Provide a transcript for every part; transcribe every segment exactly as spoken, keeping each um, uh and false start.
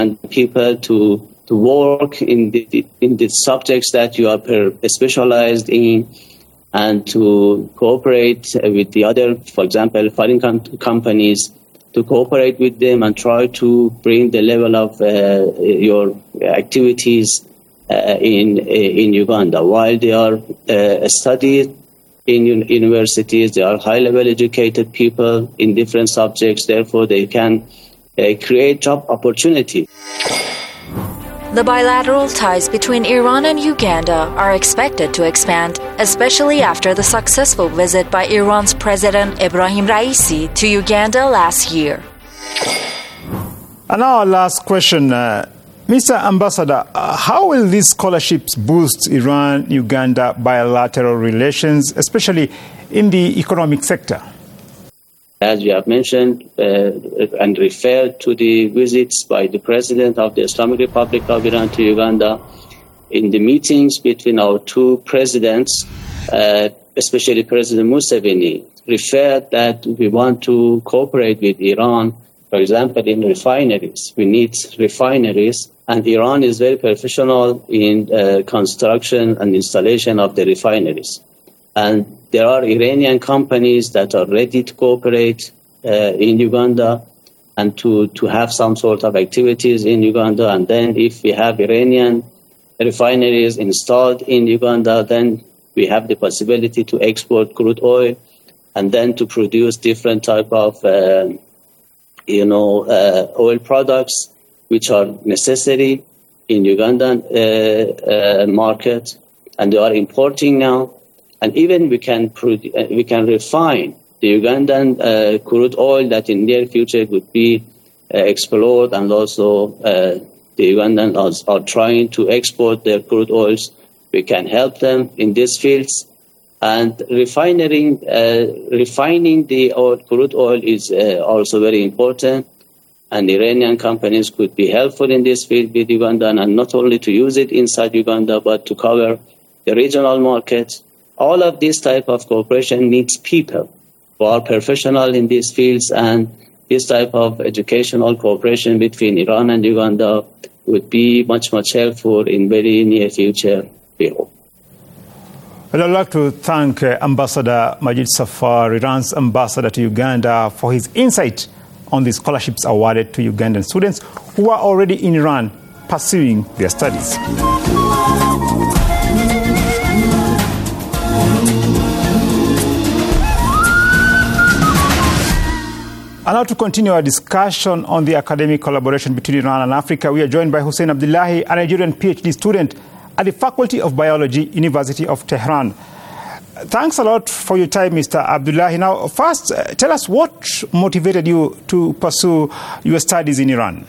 people to to work in the in the subjects that you are per, specialized in, and to cooperate with the other, for example, foreign com- companies, to cooperate with them and try to bring the level of uh, your activities uh, in in Uganda. While they are uh, studied in un- universities, they are high-level educated people in different subjects. Therefore, they can uh, create job opportunity. The bilateral ties between Iran and Uganda are expected to expand, especially after the successful visit by Iran's President Ebrahim Raisi to Uganda last year. And now our last question. Uh, Mister Ambassador, uh, how will these scholarships boost Iran-Uganda bilateral relations, especially in the economic sector? As you have mentioned uh, and referred to the visits by the President of the Islamic Republic of Iran to Uganda, in the meetings between our two presidents, uh, especially President Museveni, referred that we want to cooperate with Iran, for example, in refineries. We need refineries, and Iran is very professional in uh, construction and installation of the refineries. And there are Iranian companies that are ready to cooperate uh, in Uganda and to, to have some sort of activities in Uganda. And then if we have Iranian refineries installed in Uganda, then we have the possibility to export crude oil and then to produce different type of, uh, you know, uh, oil products which are necessary in Ugandan uh, uh, market, and they are importing now. And even we can produ- uh, we can refine the Ugandan uh, crude oil that in near future could be uh, explored, and also uh, the Ugandans are, are trying to export their crude oils. We can help them in these fields. And refining, uh, refining the oil, crude oil is uh, also very important. And Iranian companies could be helpful in this field with Uganda, and not only to use it inside Uganda, but to cover the regional markets. All of this type of cooperation needs people who are professional in these fields, and this type of educational cooperation between Iran and Uganda would be much, much helpful in very near future, we hope. Well, I'd like to thank uh, Ambassador Majid Safar, Iran's ambassador to Uganda, for his insight on the scholarships awarded to Ugandan students who are already in Iran pursuing their studies. And now to continue our discussion on the academic collaboration between Iran and Africa, we are joined by Hussein Abdullahi, a Nigerian PhD student at the Faculty of Biology, University of Tehran. Thanks a lot for your time, Mister Abdullahi. Now, first, uh, tell us what motivated you to pursue your studies in Iran?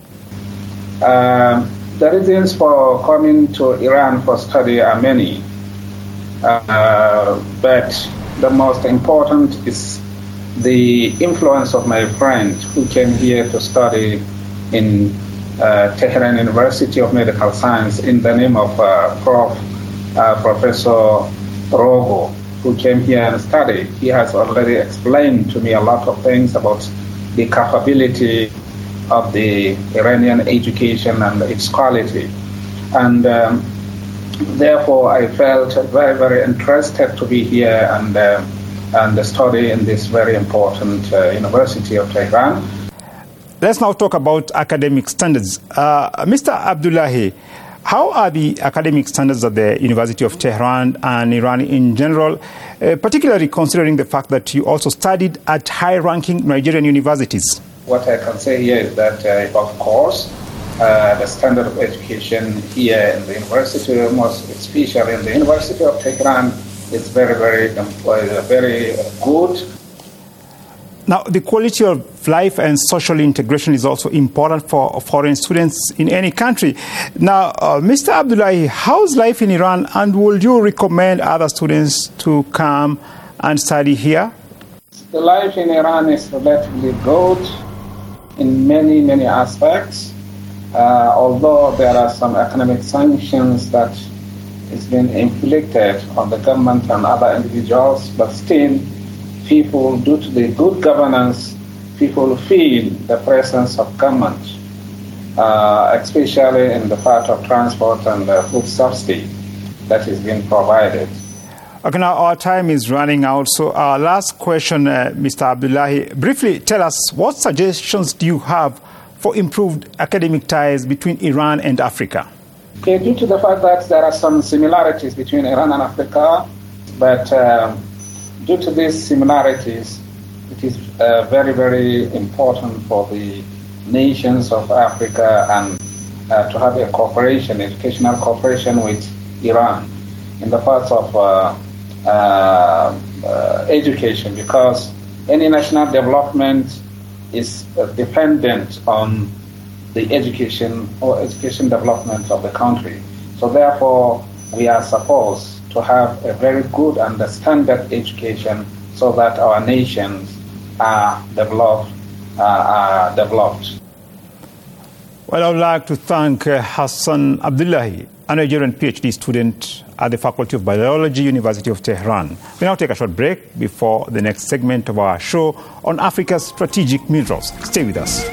Uh, the reasons for coming to Iran for study are many, uh, but the most important is the influence of my friend who came here to study in uh, Tehran University of Medical Science in the name of uh, Prof. Uh, Professor Rogo, who came here and studied. He has already explained to me a lot of things about the capability of the Iranian education and its quality. And um, therefore, I felt very, very interested to be here and uh, and study in this very important uh, University of Tehran. Let's now talk about academic standards. Uh, Mister Abdullahi, how are the academic standards at the University of Tehran and Iran in general, uh, particularly considering the fact that you also studied at high-ranking Nigerian universities? What I can say here is that, uh, of course, uh, the standard of education here in the university, most especially in the University of Tehran, is very, very, uh, very good. Now, the quality of life and social integration is also important for foreign students in any country. Now, uh, Mister Abdullahi, how's life in Iran, and would you recommend other students to come and study here? The life in Iran is relatively good in many, many aspects, uh, although there are some economic sanctions that is being inflicted on the government and other individuals, but still, people, due to the good governance, people feel the presence of government. uh, especially in the part of transport and uh, food subsidy that is being provided. Okay, now our time is running out. So our last question, uh, Mister Abdullahi, briefly tell us what suggestions do you have for improved academic ties between Iran and Africa? Okay, due to the fact that there are some similarities between Iran and Africa, but um, due to these similarities, it is uh, very, very important for the nations of Africa and uh, to have a cooperation, educational cooperation with Iran in the parts of uh, uh, uh, education, because any national development is uh, dependent on the education or education development of the country. So therefore, we are supposed to have a very good and standard education so that our nations are developed. Uh, are developed. Well, I would like to thank uh, Hassan Abdullahi, a Nigerian PhD student at the Faculty of Biology, University of Tehran. We now take a short break before the next segment of our show on Africa's strategic minerals. Stay with us.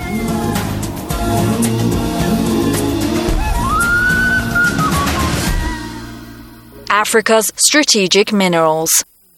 Africa's strategic minerals.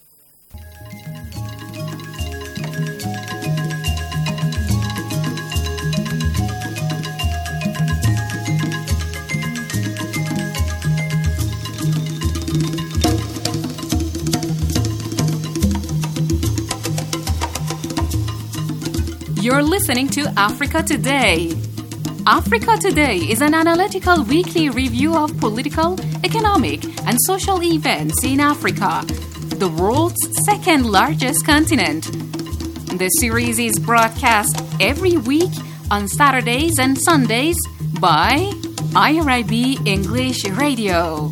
You're listening to Africa Today. Africa Today is an analytical weekly review of political, economic, and social events in Africa, the world's second largest continent. The series is broadcast every week on Saturdays and Sundays by I R I B English Radio.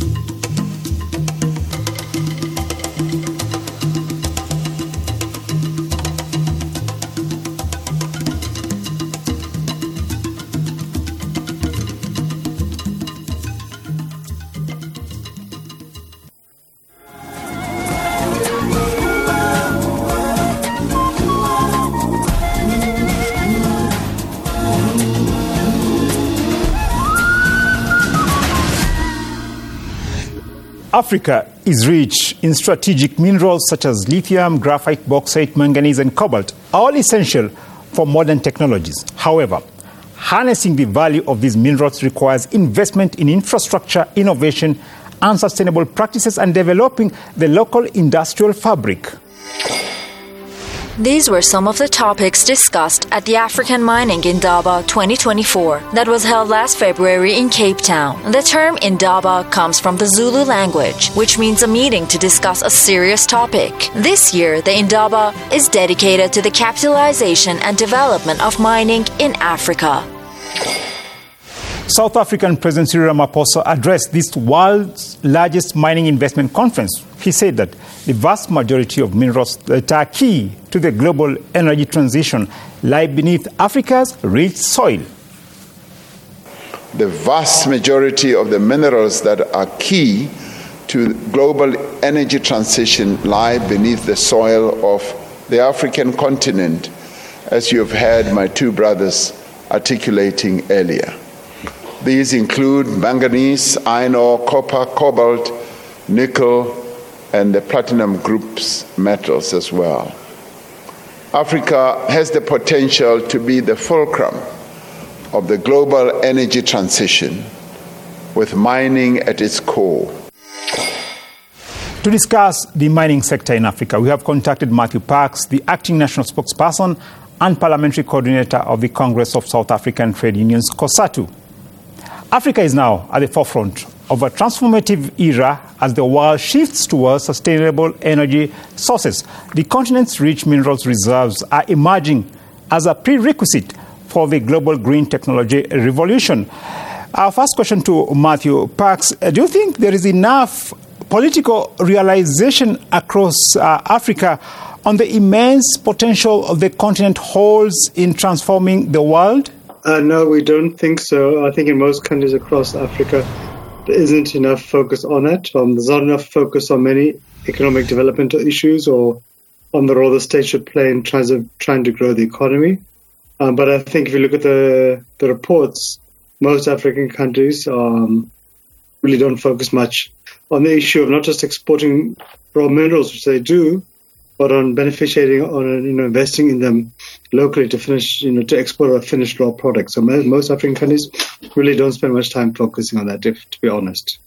Africa is rich in strategic minerals such as lithium, graphite, bauxite, manganese, and cobalt, all essential for modern technologies. However, harnessing the value of these minerals requires investment in infrastructure, innovation, and sustainable practices, and developing the local industrial fabric. These were some of the topics discussed at the African Mining Indaba twenty twenty-four that was held last February in Cape Town. The term Indaba comes from the Zulu language, which means a meeting to discuss a serious topic. This year, the Indaba is dedicated to the capitalization and development of mining in Africa. South African President Cyril Ramaphosa addressed this world's largest mining investment conference. He said that the vast majority of minerals that are key to the global energy transition lie beneath Africa's rich soil. The vast majority of the minerals that are key to global energy transition lie beneath the soil of the African continent, as you have heard my two brothers articulating earlier. These include manganese, iron ore, copper, cobalt, nickel, and the platinum group's metals as well. Africa has the potential to be the fulcrum of the global energy transition, with mining at its core. To discuss the mining sector in Africa, we have contacted Matthew Parks, the acting national spokesperson and parliamentary coordinator of the Congress of South African Trade Unions, COSATU. Africa is now at the forefront of a transformative era as the world shifts towards sustainable energy sources. The continent's rich minerals reserves are emerging as a prerequisite for the global green technology revolution. Our first question to Matthew Parks, do you think there is enough political realization across uh, Africa on the immense potential the continent holds in transforming the world? Uh, no, we don't think so. I think in most countries across Africa, there isn't enough focus on it. Um, there's not enough focus on many economic developmental issues or on the role the state should play in trying to, trying to grow the economy. Um, but I think if you look at the, the reports, most African countries um, really don't focus much on the issue of not just exporting raw minerals, which they do, but on beneficiating, on you know, investing in them locally to finish, you know, to export a finished raw product. So most African countries really don't spend much time focusing on that, if, to be honest.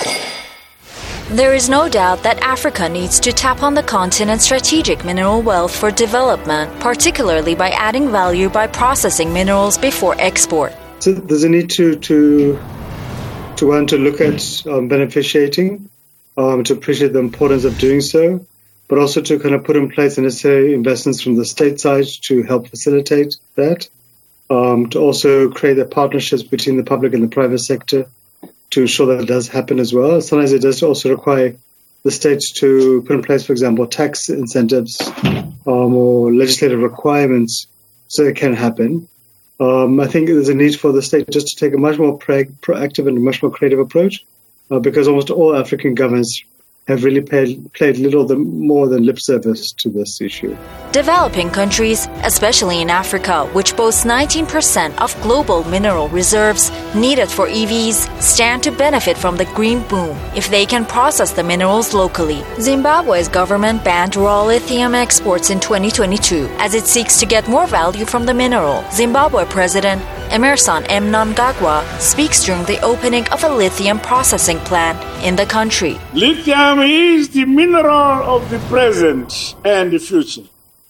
There is no doubt that Africa needs to tap on the continent's strategic mineral wealth for development, particularly by adding value by processing minerals before export. So there's a need to to to want to look at um, beneficiating, um, to appreciate the importance of doing so, but also to kind of put in place the necessary investments from the state side to help facilitate that, um, to also create the partnerships between the public and the private sector to ensure that it does happen as well. Sometimes it does also require the states to put in place, for example, tax incentives um, or legislative requirements so it can happen. Um, I think there's a need for the state just to take a much more pro- proactive and a much more creative approach uh, because almost all African governments have really paid, played little than, more than lip service to this issue. Developing countries, especially in Africa, which boasts nineteen percent of global mineral reserves needed for E Vs, stand to benefit from the green boom if they can process the minerals locally. Zimbabwe's government banned raw lithium exports in twenty twenty-two as it seeks to get more value from the mineral. Zimbabwe President Emmerson Mnangagwa speaks during the opening of a lithium processing plant in the country. Lithium is the mineral of the present and the future.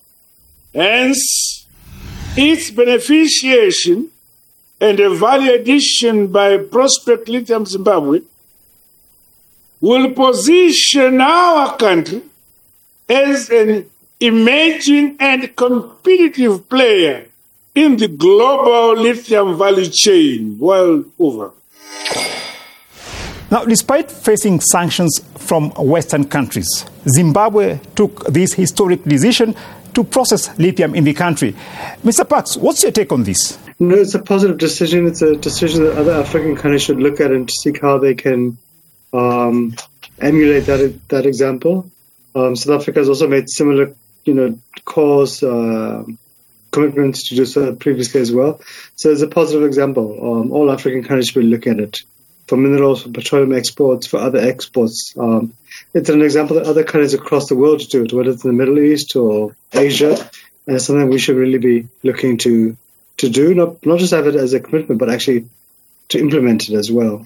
Hence, its beneficiation and a value addition by Prospect Lithium Zimbabwe will position our country as an emerging and competitive player in the global lithium value chain world over. Now, despite facing sanctions from Western countries, Zimbabwe took this historic decision to process lithium in the country. Mister Parks, what's your take on this? No, it's a positive decision. It's a decision that other African countries should look at and to seek how they can um, emulate that that example. Um, South Africa has also made similar, you know, calls, uh, commitments to do so previously as well. So it's a positive example. Um, all African countries should look at it. For minerals, for petroleum exports, for other exports. Um, it's an example that other countries across the world do it, whether it's in the Middle East or Asia, and it's something we should really be looking to to do, not, not just have it as a commitment, but actually to implement it as well.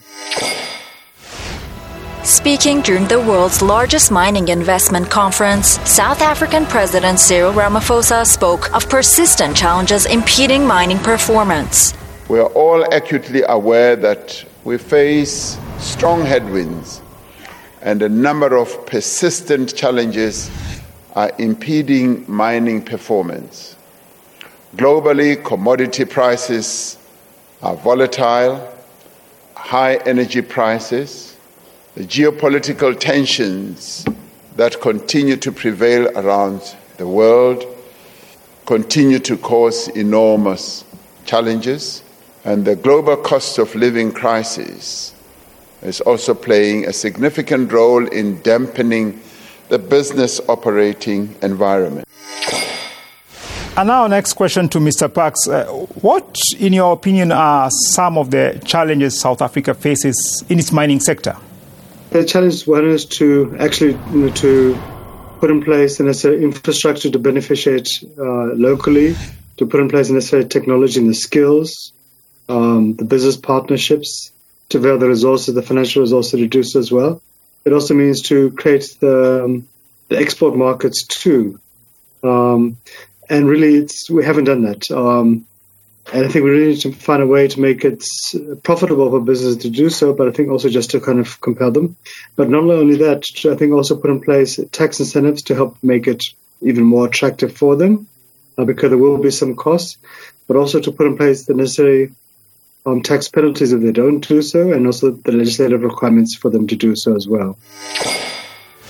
Speaking during the world's largest mining investment conference, South African President Cyril Ramaphosa spoke of persistent challenges impeding mining performance. We are all acutely aware that we face strong headwinds and a number of persistent challenges are impeding mining performance. Globally, commodity prices are volatile, high energy prices, the geopolitical tensions that continue to prevail around the world continue to cause enormous challenges. And the global cost of living crisis is also playing a significant role in dampening the business operating environment. And now, next question to Mister Parks. Uh, what, in your opinion, are some of the challenges South Africa faces in its mining sector? The challenge one is to actually you know, to put in place the necessary infrastructure to beneficiate uh, locally, to put in place the necessary technology and the skills, Um, the business partnerships to avail the resources, the financial resources to do so as well. It also means to create the, um, the export markets too. Um, and really, it's, we haven't done that. Um, and I think we really need to find a way to make it profitable for business to do so, but I think also just to kind of compel them. But not only that, I think also put in place tax incentives to help make it even more attractive for them, uh, because there will be some costs, but also to put in place the necessary Um, tax penalties if they don't do so, and also the legislative requirements for them to do so as well.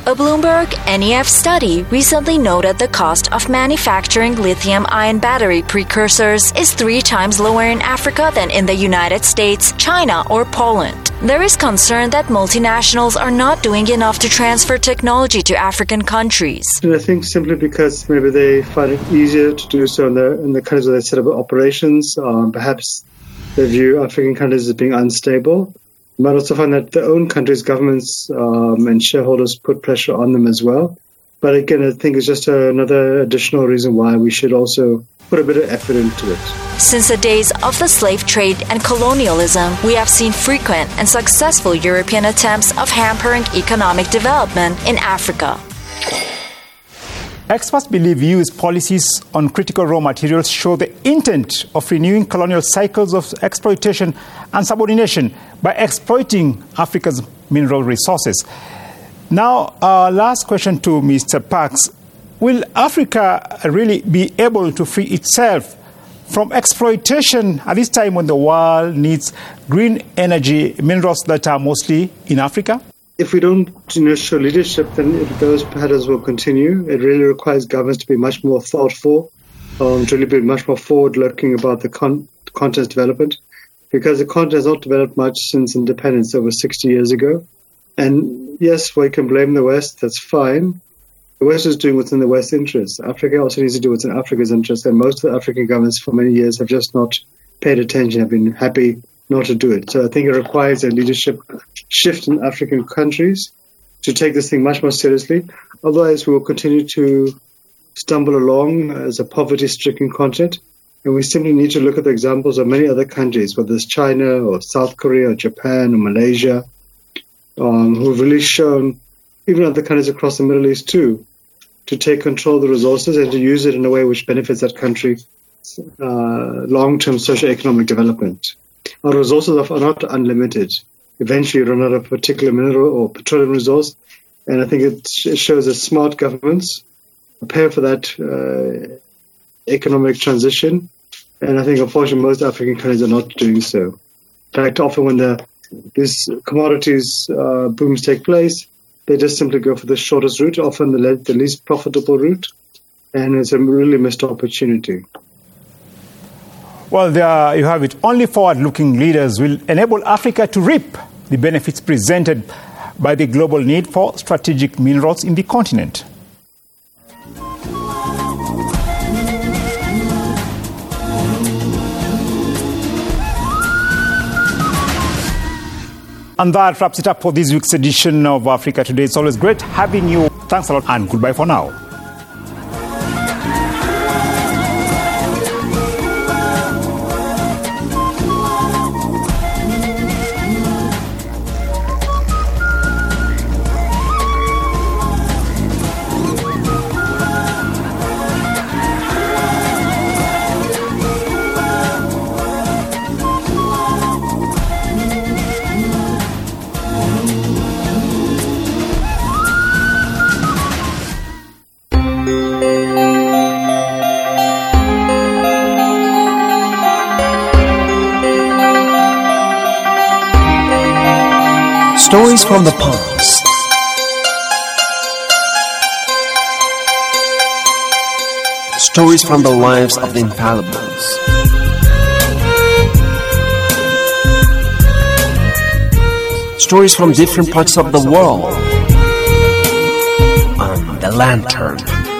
A Bloomberg N E F study recently noted the cost of manufacturing lithium-ion battery precursors is three times lower in Africa than in the United States, China, or Poland. There is concern that multinationals are not doing enough to transfer technology to African countries. And I think simply because maybe they find it easier to do so in the, in the countries where they set up operations, um, perhaps they view African countries as being unstable. You might also find that their own countries' governments um, and shareholders put pressure on them as well. But again, I think it's just another additional reason why we should also put a bit of effort into it. Since the days of the slave trade and colonialism, we have seen frequent and successful European attempts of hampering economic development in Africa. Experts believe E U's policies on critical raw materials show the intent of renewing colonial cycles of exploitation and subordination by exploiting Africa's mineral resources. Now, our last question to Mister Parks. Will Africa really be able to free itself from exploitation at this time when the world needs green energy minerals that are mostly in Africa? If we don't you know, show leadership, then it, those patterns will continue. It really requires governments to be much more thoughtful, um, to really be much more forward-looking about the con- content development, because the content has not developed much since independence over sixty years ago. And yes, we can blame the West, that's fine. The West is doing what's in the West's interest. Africa also needs to do what's in Africa's interest, and most of the African governments for many years have just not paid attention, have been happy not to do it. So I think it requires a leadership shift in African countries to take this thing much more seriously. Otherwise, we will continue to stumble along as a poverty-stricken continent. And we simply need to look at the examples of many other countries, whether it's China or South Korea or Japan or Malaysia, um, who have really shown, even other countries across the Middle East too, to take control of the resources and to use it in a way which benefits that country's uh, long-term socio-economic development. Our resources are not unlimited. Eventually, you run out of a particular mineral or petroleum resource, and I think it, it shows that smart governments prepare for that uh, economic transition, and I think, unfortunately, most African countries are not doing so. In fact, often when the these commodities uh, booms take place, they just simply go for the shortest route, often the, le- the least profitable route, and it's a really missed opportunity. Well, there you have it. Only forward-looking leaders will enable Africa to reap the benefits presented by the global need for strategic minerals in the continent. And that wraps it up for this week's edition of Africa Today. It's always great having you. Thanks a lot and goodbye for now. Stories from the past. Stories from the lives of the infallibles. Stories from different parts of the world. On The Lantern.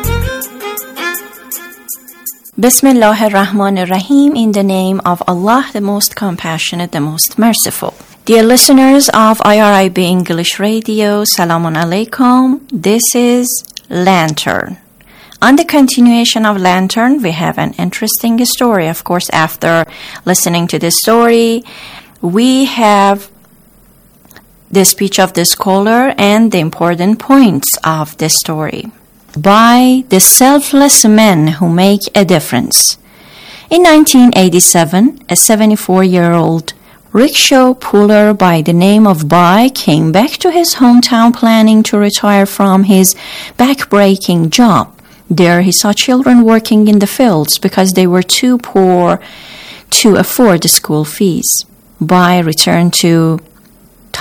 Bismillah ar-Rahman ar-Rahim, in the name of Allah, the most compassionate, the most merciful. Dear listeners of I R I B English Radio, Salamun Alaikum. This is Lantern. On the continuation of Lantern, we have an interesting story. Of course, after listening to this story, we have the speech of the scholar and the important points of the story. By the selfless men who make a difference. In nineteen eighty-seven, a seventy-four-year-old rickshaw puller by the name of Bai came back to his hometown planning to retire from his back-breaking job. There he saw children working in the fields because they were too poor to afford the school fees. Bai returned to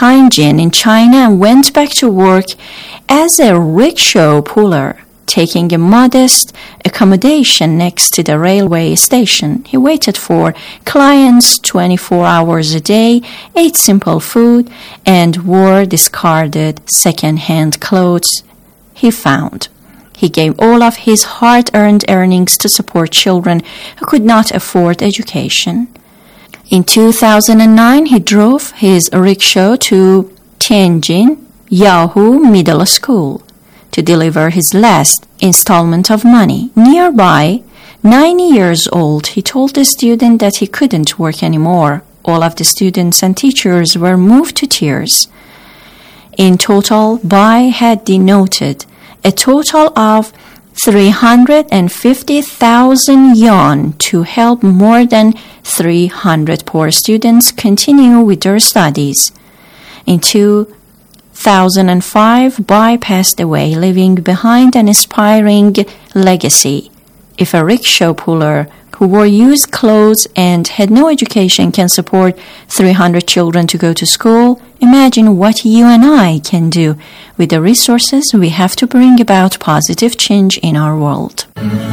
Tianjin in China and went back to work as a rickshaw puller, taking a modest accommodation next to the railway station. He waited for clients twenty-four hours a day, ate simple food, and wore discarded second-hand clothes he found. He gave all of his hard-earned earnings to support children who could not afford education. In two thousand nine, he drove his rickshaw to Tianjin Yahoo Middle School to deliver his last installment of money. Nearby, ninety years old, he told the student that he couldn't work anymore. All of the students and teachers were moved to tears. In total, Bai had denoted a total of three hundred fifty thousand yuan to help more than three hundred poor students continue with their studies. In two thousand five, Bai passed away, leaving behind an inspiring legacy. If a rickshaw puller who wore used clothes and had no education can support three hundred children to go to school, imagine what you and I can do with the resources we have to bring about positive change in our world.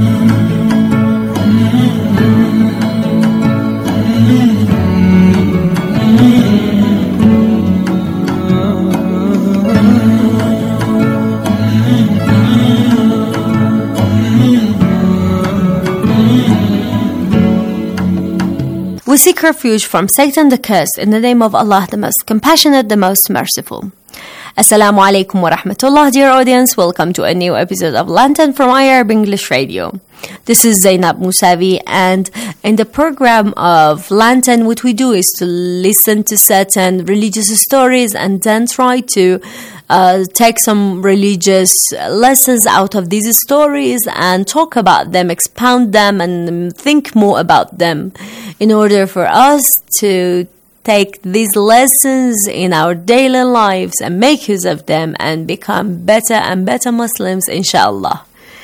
We seek refuge from Satan the cursed in the name of Allah, the most compassionate, the most merciful. Assalamu alaikum wa rahmatullah, dear audience. Welcome to a new episode of Lantern from I R B English Radio. This is Zainab Musavi, and in the program of Lantern, what we do is to listen to certain religious stories and then try to uh, take some religious lessons out of these stories and talk about them, expound them, and think more about them in order for us to take these lessons in our daily lives and make use of them and become better and better Muslims, inshallah.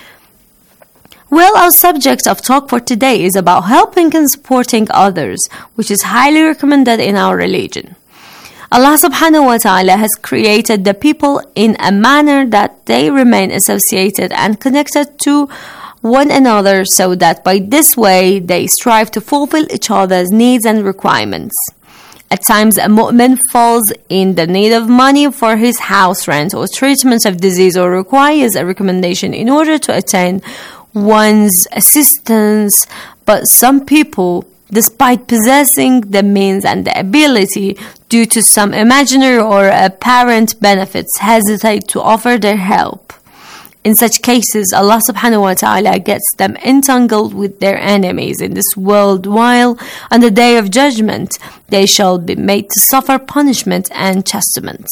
Well, our subject of talk for today is about helping and supporting others, which is highly recommended in our religion. Allah subhanahu wa ta'ala has created the people in a manner that they remain associated and connected to one another, so that by this way they strive to fulfill each other's needs and requirements. At times, a mu'min falls in the need of money for his house rent or treatment of disease, or requires a recommendation in order to attain one's assistance. But some people, despite possessing the means and the ability, due to some imaginary or apparent benefits, hesitate to offer their help. In such cases, Allah subhanahu wa ta'ala gets them entangled with their enemies in this world, while on the day of judgment they shall be made to suffer punishment and chastisements.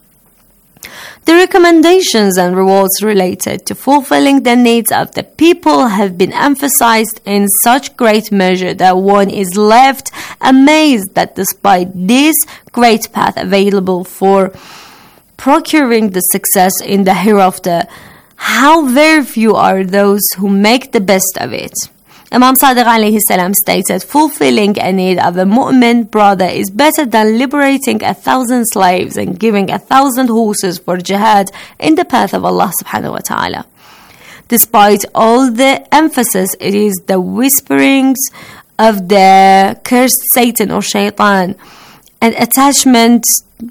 The recommendations and rewards related to fulfilling the needs of the people have been emphasized in such great measure that one is left amazed that despite this great path available for procuring the success in the hereafter, how very few are those who make the best of it. Imam Sadiq alayhi salam stated, fulfilling a need of a mu'min brother is better than liberating a thousand slaves and giving a thousand horses for jihad in the path of Allah subhanahu wa ta'ala. Despite all the emphasis, it is the whisperings of the cursed Satan or shaitan and attachment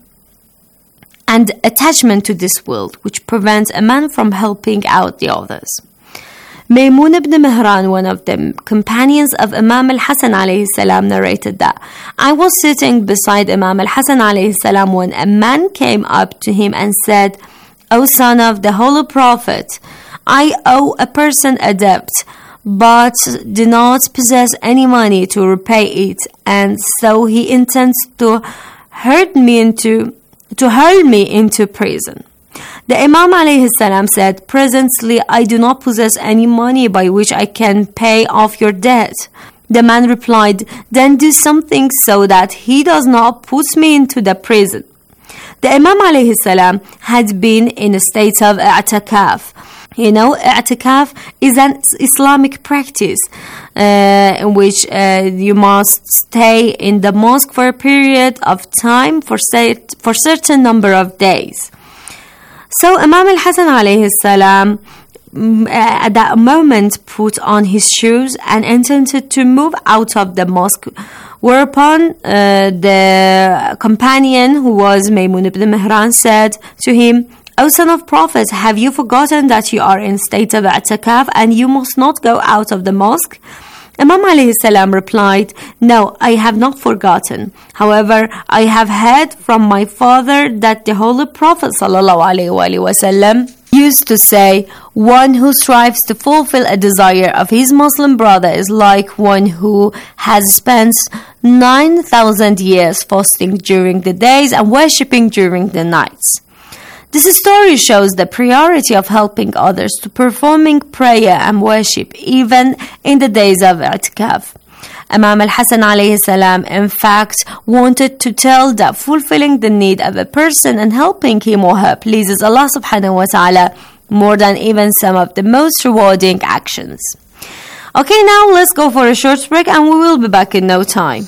and attachment to this world, which prevents a man from helping out the others. Maymun ibn Mihran, one of the companions of Imam al-Hasan alayhi salam, narrated that I was sitting beside Imam al-Hasan alayhi salam when a man came up to him and said, O son of the Holy Prophet, I owe a person a debt, but do not possess any money to repay it, and so he intends to hurt me into to hurl me into prison. The Imam alayhi salam said, presently I do not possess any money by which I can pay off your debt. The man replied, then do something so that he does not put me into the prison. The Imam alayhi salam had been in a state of i'tikaf, You know, i'tikaf is an Islamic practice uh, in which uh, you must stay in the mosque for a period of time for, say, for certain number of days. So Imam al-Hasan alayhi salam at that moment put on his shoes and intended to move out of the mosque, whereupon uh, the companion who was Maymun ibn Mihran said to him, O son of Prophet, have you forgotten that you are in state of i'tikaf and you must not go out of the mosque? Imam alayhi salam replied, No, I have not forgotten. However, I have heard from my father that the Holy Prophet sallallahu alaihi wasallam used to say, one who strives to fulfill a desire of his Muslim brother is like one who has spent nine thousand years fasting during the days and worshipping during the nights. This story shows the priority of helping others to performing prayer and worship even in the days of i'tikaf. Imam al-Hasan alayhi salam in fact wanted to tell that fulfilling the need of a person and helping him or her pleases Allah subhanahu wa ta'ala more than even some of the most rewarding actions. Okay, now let's go for a short break and we will be back in no time.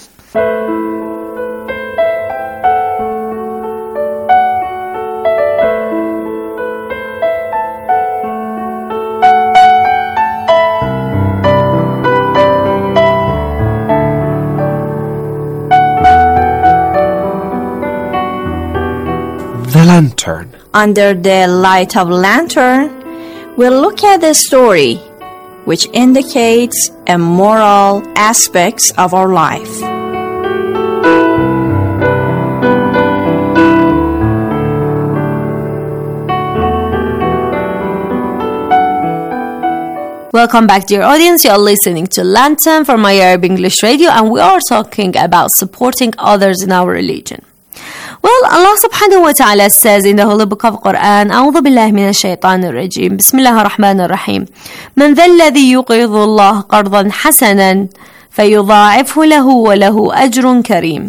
Lantern. Under the light of lantern, we'll look at the story which indicates a moral aspects of our life. Welcome back, dear audience. You're listening to Lantern from My Arab English Radio, and we are talking about supporting others in our religion. Well, Allah subhanahu wa ta'ala says in the Holy Book of Quran, أعوذ بالله من الشيطان الرجيم بسم الله الرحمن الرحيم من ذا الذي يقرض الله قرضا حسنا فيضاعفه له وله أجر كريم.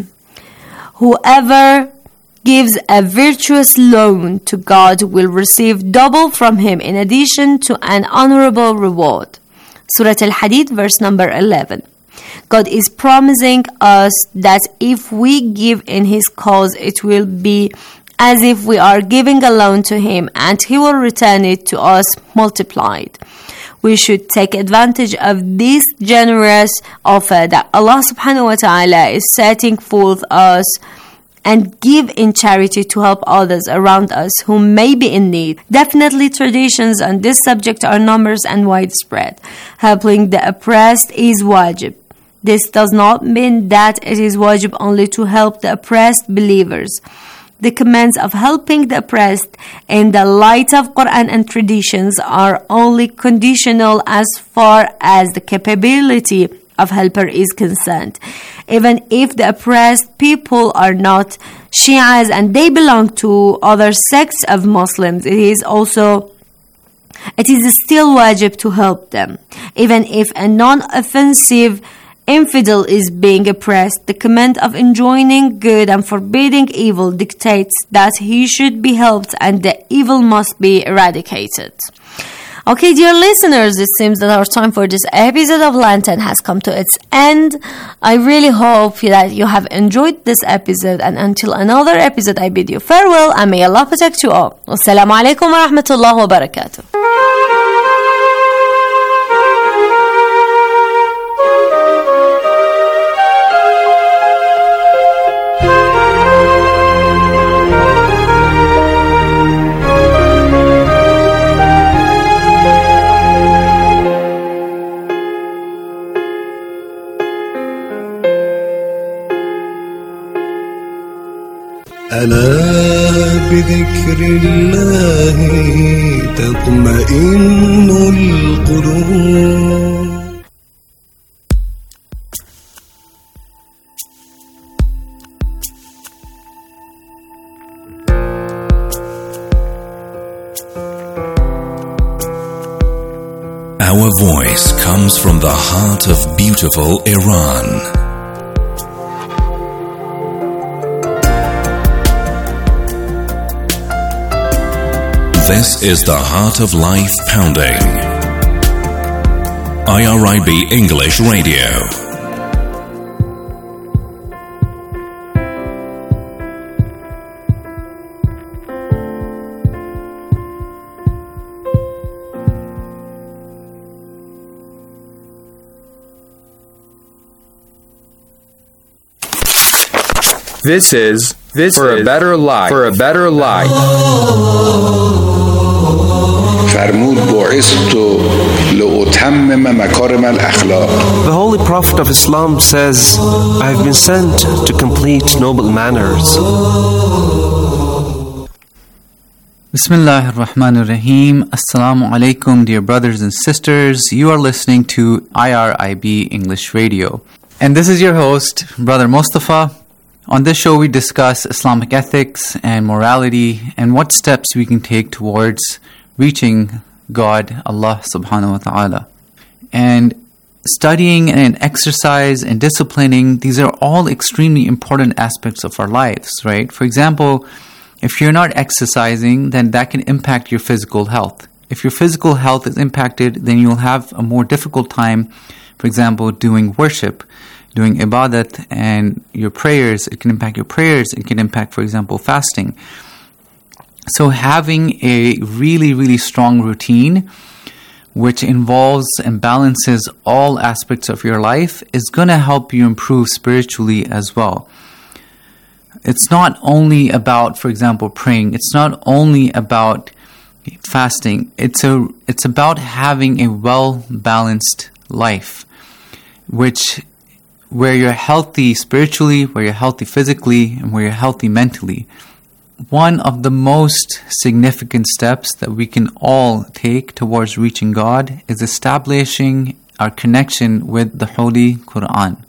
Whoever gives a virtuous loan to God will receive double from him in addition to an honorable reward. Surah Al-Hadid, verse number eleven. God is promising us that if we give in His cause, it will be as if we are giving a loan to Him and He will return it to us multiplied. We should take advantage of this generous offer that Allah subhanahu wa ta'ala is setting forth us and give in charity to help others around us who may be in need. Definitely traditions on this subject are numerous and widespread. Helping the oppressed is wajib. This does not mean that it is wajib only to help the oppressed believers. The commands of helping the oppressed in the light of Quran and traditions are only conditional as far as the capability of helper is concerned. Even if the oppressed people are not Shias and they belong to other sects of Muslims, it is also it is still wajib to help them. Even if a non-offensive infidel is being oppressed, the command of enjoining good and forbidding evil dictates that he should be helped and the evil must be eradicated. Okay, dear listeners, it seems that our time for this episode of Lantern has come to its end. I really hope that you have enjoyed this episode, and until another episode, I bid you farewell and may Allah protect you all. Wassalamu alaikum wa rahmatullahi wa barakatuh. ألا بذكر الله تطمئن القلوب. Our voice comes from the heart of beautiful Iran. This is the Heart of Life Pounding. I R I B English Radio. This is this for is a better life. For a better life. فرمود بعثت لأتمم مكارم الأخلاق. The Holy Prophet of Islam says, I have been sent to complete noble manners. Bismillah ar-Rahman ar-Rahim. Assalamu alaikum, dear brothers and sisters. You are listening to I R I B English Radio. And this is your host, Brother Mustafa. On this show, we discuss Islamic ethics and morality and what steps we can take towards reaching God, Allah subhanahu wa ta'ala. And studying and exercise and disciplining, these are all extremely important aspects of our lives, right? For example, if you're not exercising, then that can impact your physical health. If your physical health is impacted, then you'll have a more difficult time, for example, doing worship, doing ibadat, and your prayers. It can impact your prayers. It can impact, for example, fasting. So having a really, really strong routine, which involves and balances all aspects of your life, is going to help you improve spiritually as well. It's not only about, for example, praying. It's not only about fasting. It's a, it's about having a well-balanced life, which where you're healthy spiritually, where you're healthy physically, and where you're healthy mentally. One of the most significant steps that we can all take towards reaching God is establishing our connection with the Holy Quran.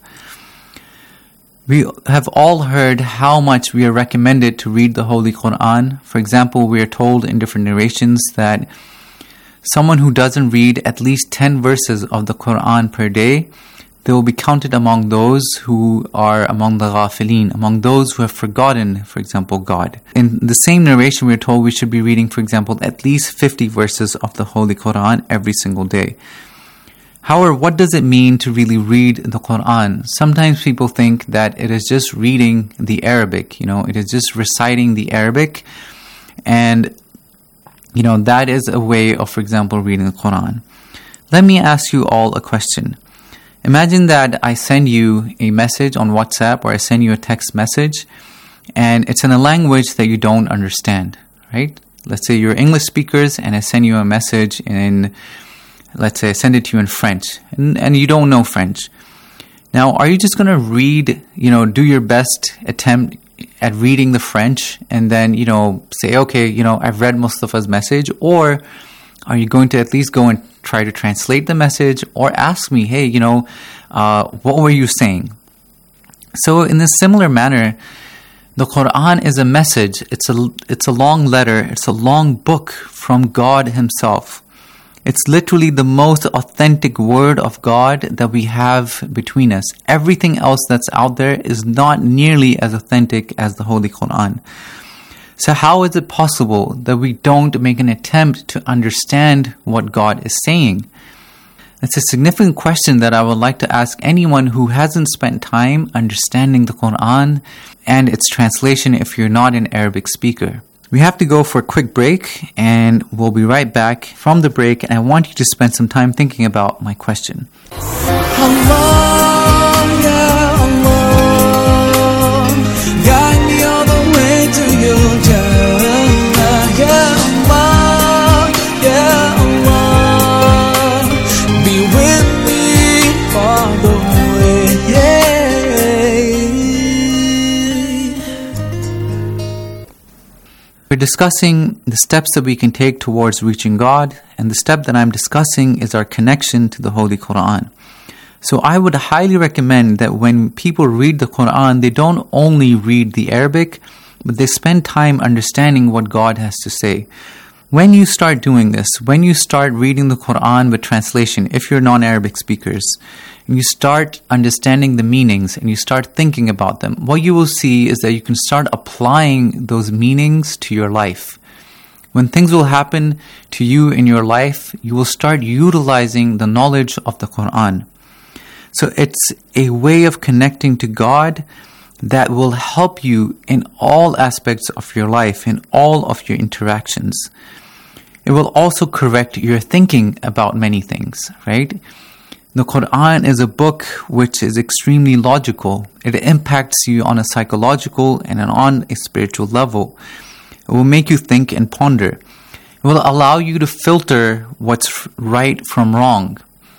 We have all heard how much we are recommended to read the Holy Quran. For example, we are told in different narrations that someone who doesn't read at least ten verses of the Quran per day, they will be counted among those who are among the ghafilin, among those who have forgotten, for example, God. In the same narration, we are told we should be reading, for example, at least fifty verses of the Holy Quran every single day. However, what does it mean to really read the Quran? Sometimes people think that it is just reading the Arabic, you know, it is just reciting the Arabic, and, you know, that is a way of, for example, reading the Quran. Let me ask you all a question. Imagine that I send you a message on WhatsApp, or I send you a text message, and it's in a language that you don't understand, right? Let's say you're English speakers, and I send you a message in, let's say I send it to you in French, and, and you don't know French. Now, are you just going to read, you know, do your best attempt at reading the French, and then, you know, say, okay, you know, I've read Mustafa's message, or are you going to at least go and try to translate the message, or ask me, hey, you know, uh, what were you saying? So in a similar manner, the Quran is a message. It's a, it's a long letter. It's a long book from God Himself. It's literally the most authentic word of God that we have between us. Everything else that's out there is not nearly as authentic as the Holy Quran. So how is it possible that we don't make an attempt to understand what God is saying? It's a significant question that I would like to ask anyone who hasn't spent time understanding the Quran and its translation if you're not an Arabic speaker. We have to go for a quick break, and we'll be right back from the break, and I want you to spend some time thinking about my question. Allah, ya Allah, guide me all the way to your Jannah. Ya Allah, ya Allah, be with me all the way. Yeah. We're discussing the steps that we can take towards reaching God, and the step that I'm discussing is our connection to the Holy Quran. So I would highly recommend that when people read the Quran, they don't only read the Arabic, but they spend time understanding what God has to say. When you start doing this, when you start reading the Quran with translation, if you're non-Arabic speakers, and you start understanding the meanings and you start thinking about them, what you will see is that you can start applying those meanings to your life. When things will happen to you in your life, you will start utilizing the knowledge of the Quran. So it's a way of connecting to God that will help you in all aspects of your life, in all of your interactions. It will also correct your thinking about many things, right? The Quran is a book which is extremely logical. It impacts you on a psychological and on a spiritual level. It will make you think and ponder. It will allow you to filter what's right from wrong.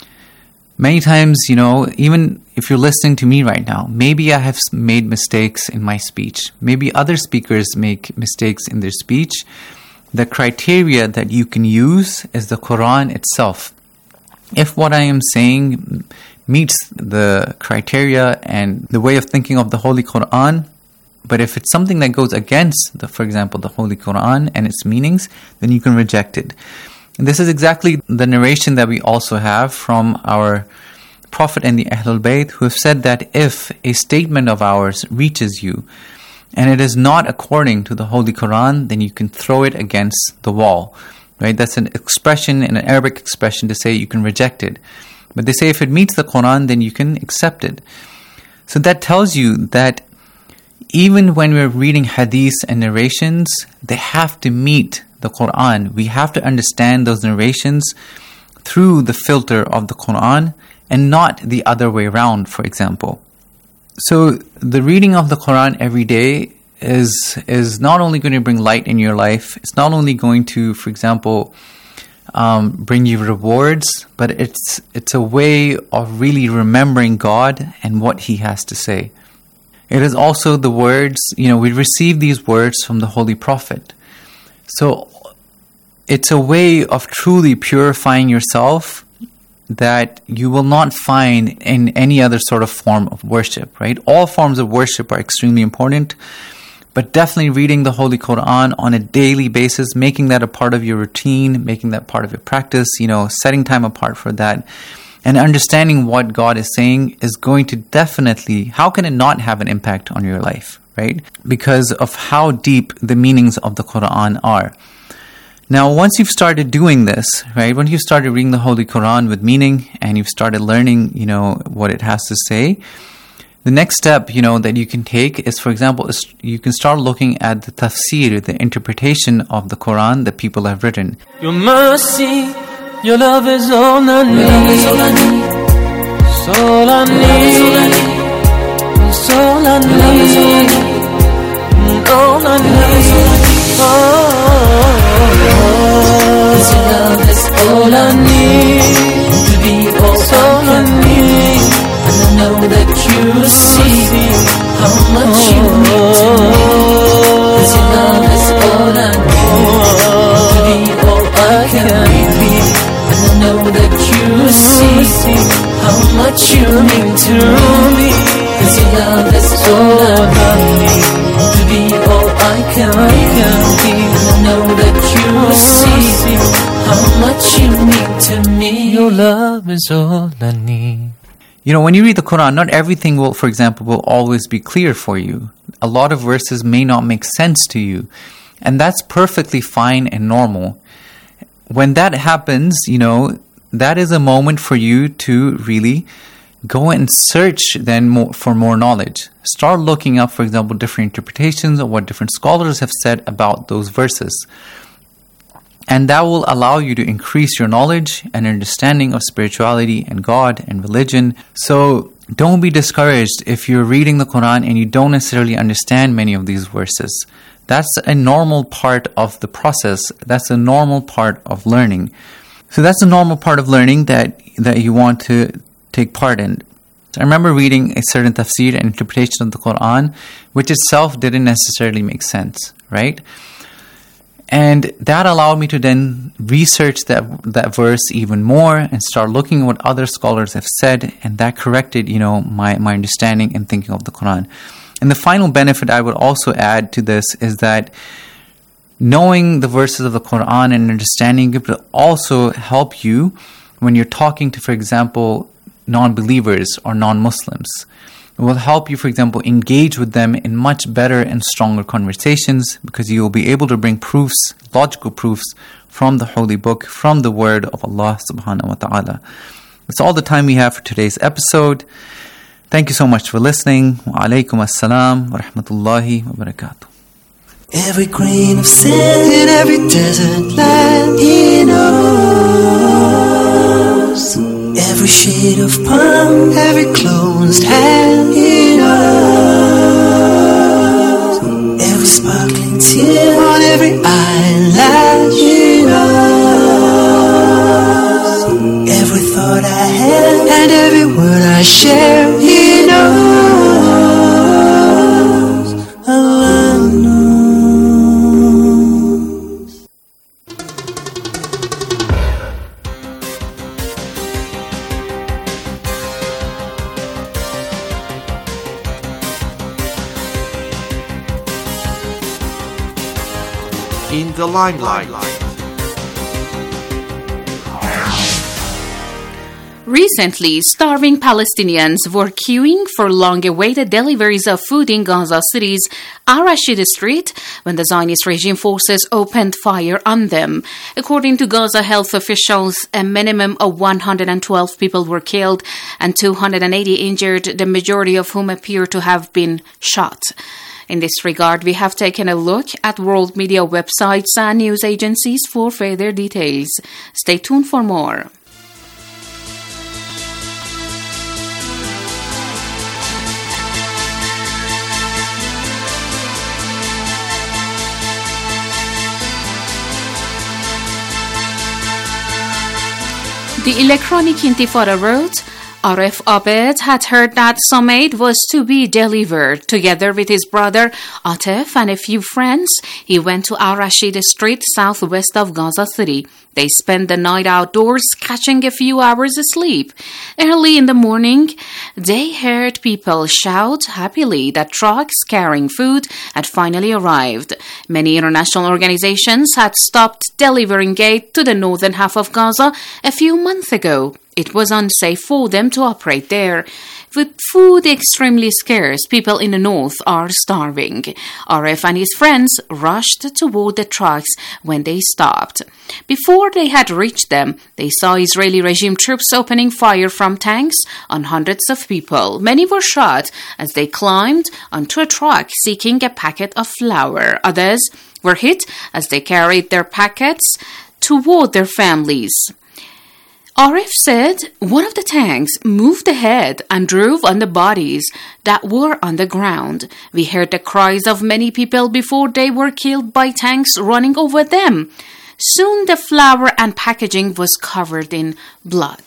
Many times, you know, even if you're listening to me right now, maybe I have made mistakes in my speech. Maybe other speakers make mistakes in their speech. The criteria that you can use is the Quran itself. If what I am saying meets the criteria and the way of thinking of the Holy Quran, but if it's something that goes against, the, for example, the Holy Quran and its meanings, then you can reject it. And this is exactly the narration that we also have from our Prophet and the Ahlul Bayt, who have said that if a statement of ours reaches you and it is not according to the Holy Quran, then you can throw it against the wall. Right? That's an expression, an Arabic expression to say you can reject it. But they say if it meets the Quran, then you can accept it. So that tells you that even when we're reading hadiths and narrations, they have to meet the Quran. We have to understand those narrations through the filter of the Quran and not the other way around, for example. So the reading of the Quran every day is is not only going to bring light in your life, it's not only going to, for example, um, bring you rewards, but it's it's a way of really remembering God and what He has to say. It is also the words, you know, we receive these words from the Holy Prophet. So it's a way of truly purifying yourself that you will not find in any other sort of form of worship, right? All forms of worship are extremely important, but definitely reading the Holy Quran on a daily basis, making that a part of your routine, making that part of your practice, you know, setting time apart for that, and understanding what God is saying is going to definitely, how can it not have an impact on your life, right? Because of how deep the meanings of the Quran are. Now, once you've started doing this, right, when you've started reading the Holy Quran with meaning and you've started learning, you know, what it has to say, the next step, you know, that you can take is, for example, is you can start looking at the tafsir, the interpretation of the Quran that people have written. Your mercy, your love is all I need. All I need. It's all I need. It's all I need. All I need. Cause your love is all I need to be all I need. And I know that you see how much you mean to me. Cause your love is all I need to be all I can be. And I know that you see how much you mean to me. Cause your love is all I need to be all I can be. And I know that you see how much you mean to me. Your love is all I need. You know, when you read the Quran, not everything will, for example, will always be clear for you. A lot of verses may not make sense to you. And that's perfectly fine and normal. When that happens, you know, that is a moment for you to really go and search then more, for more knowledge. Start looking up, for example, different interpretations of what different scholars have said about those verses. And that will allow you to increase your knowledge and understanding of spirituality and God and religion. So don't be discouraged if you're reading the Quran and you don't necessarily understand many of these verses. That's a normal part of the process. That's a normal part of learning. So that's a normal part of learning that, that you want to take part in. I remember reading a certain tafsir and interpretation of the Quran, which itself didn't necessarily make sense, right? And that allowed me to then research that that verse even more and start looking at what other scholars have said, and that corrected, you know, my, my understanding and thinking of the Quran. And the final benefit I would also add to this is that knowing the verses of the Quran and understanding it will also help you when you're talking to, for example, non-believers or non-Muslims. It will help you, for example, engage with them in much better and stronger conversations, because you will be able to bring proofs, logical proofs, from the Holy Book, from the Word of Allah subhanahu wa ta'ala. That's all the time we have for today's episode. Thank you so much for listening. Wa alaikum assalam wa rahmatullahi wa barakatuh. Every grain of sand in every desert land, He knows. Every shade of palm, every closed hand, He knows. Every sparkling tear on every eyelash, He knows. Every thought I have and every word I share, He knows. Allah knows. In the limelight. Recently, starving Palestinians were queuing for long-awaited deliveries of food in Gaza City's Al-Rashid Street when the Zionist regime forces opened fire on them. According to Gaza health officials, a minimum of one hundred twelve people were killed and two hundred eighty injured, the majority of whom appear to have been shot. In this regard, we have taken a look at world media websites and news agencies for further details. Stay tuned for more. The Electronic Intifada wrote, Arif Abed had heard that some aid was to be delivered. Together with his brother Atef and a few friends, he went to Al-Rashid Street, southwest of Gaza City. They spent the night outdoors, catching a few hours of sleep. Early in the morning, they heard people shout happily that trucks carrying food had finally arrived. Many international organizations had stopped delivering aid to the northern half of Gaza a few months ago. It was unsafe for them to operate there. With food extremely scarce, people in the north are starving. Arif and his friends rushed toward the trucks when they stopped. Before they had reached them, they saw Israeli regime troops opening fire from tanks on hundreds of people. Many were shot as they climbed onto a truck seeking a packet of flour. Others were hit as they carried their packets toward their families. Arif said one of the tanks moved ahead and drove on the bodies that were on the ground. We heard the cries of many people before they were killed by tanks running over them. Soon the flour and packaging was covered in blood.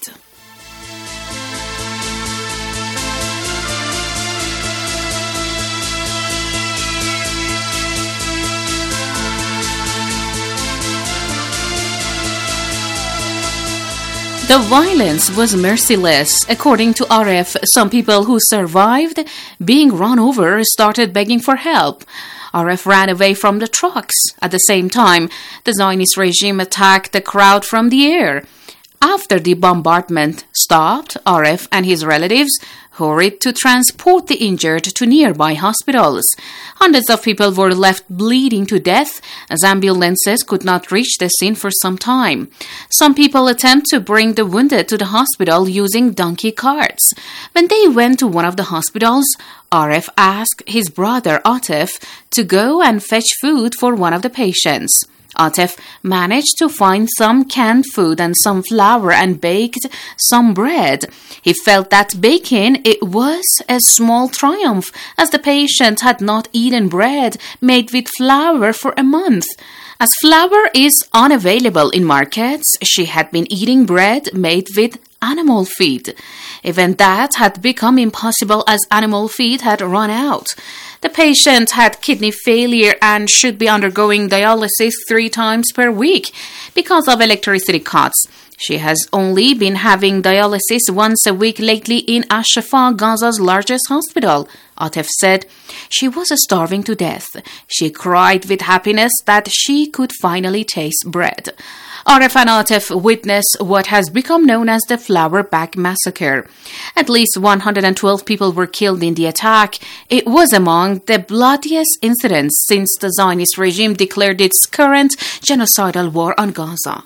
The violence was merciless. According to Arif, some people who survived being run over started begging for help. Arif ran away from the trucks. At the same time, the Zionist regime attacked the crowd from the air. After the bombardment stopped, Arif and his relatives hurried to transport the injured to nearby hospitals. Hundreds of people were left bleeding to death as ambulances could not reach the scene for some time. Some people attempt to bring the wounded to the hospital using donkey carts. When they went to one of the hospitals, Arif asked his brother Atef to go and fetch food for one of the patients. Atef managed to find some canned food and some flour and baked some bread. He felt that baking it was a small triumph, as the patient had not eaten bread made with flour for a month. As flour is unavailable in markets, she had been eating bread made with animal feed. Even that had become impossible as animal feed had run out. The patient had kidney failure and should be undergoing dialysis three times per week. Because of electricity cuts, She has only been having dialysis once a week lately in Al-Shifa, Gaza's largest hospital. Atif said she was starving to death. She cried with happiness that she could finally taste bread. Arif and Atif witnessed what has become known as the Flour Bag Massacre. At least one hundred twelve people were killed in the attack. It was among the bloodiest incidents since the Zionist regime declared its current genocidal war on Gaza.